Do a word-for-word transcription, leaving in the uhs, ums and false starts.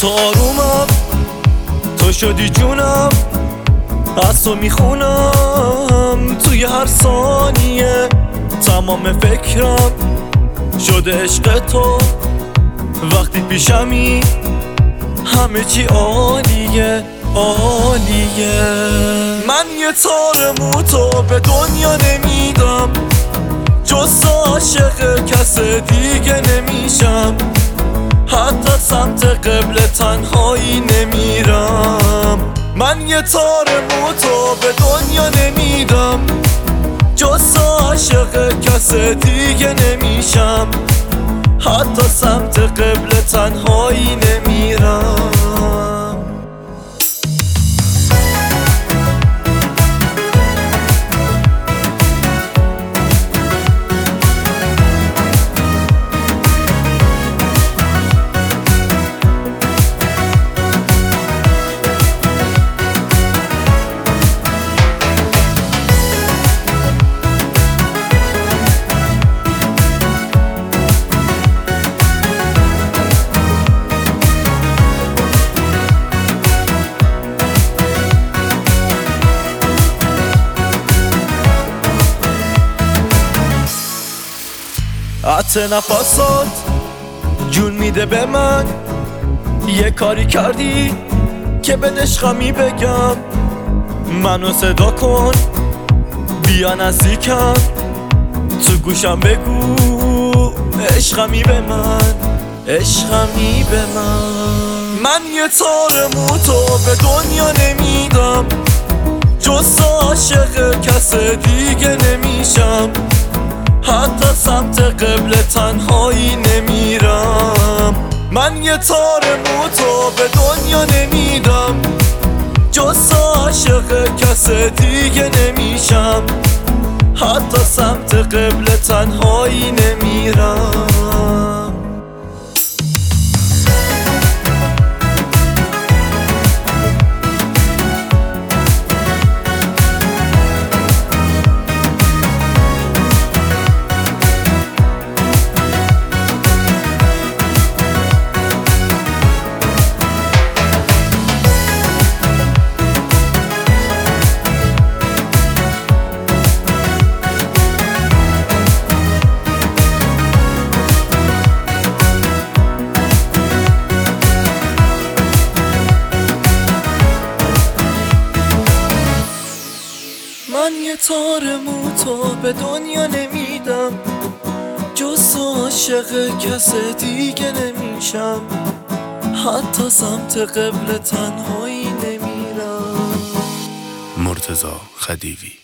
تو آرومم، تو شدی جونم، از تو میخونم توی هر ثانیه. تمام فکرم شده عشق تو، وقتی پیشمی همه چی عالیه عالیه. من یه تار موتو به دنیا نمیدم، جز عاشق کس دیگه نمیشم. حتی سمت قبل تنهایی نمیرم. من یه تار موتو به دنیا نمیدم، جز عاشق کس دیگه نمیشم. حتی سمت قبل تنهایی نمیرم. عطر نفسات جون میده به من، یه کاری کردی که به عشقمی بگم. منو صدا کن بیا نزدیکم، تو گوشم بگو عشقمی به من، عشقمی به من. من یه تار موتو به دنیا نمیدم، جز عاشق کس دیگه نمیشم. حتی سمت قبل تنهایی نمیرم. من یه تار موتو به دنیا نمیدم، جز عاشق کس دیگه نمیشم. حتی سمت قبل تنهایی نمیرم. من یه تار موتو به دنیا نمیدم، جز عاشق کس دیگه نمیشم. حتی سمت قبل تنهایی نمیرم. مرتضی خدیوی.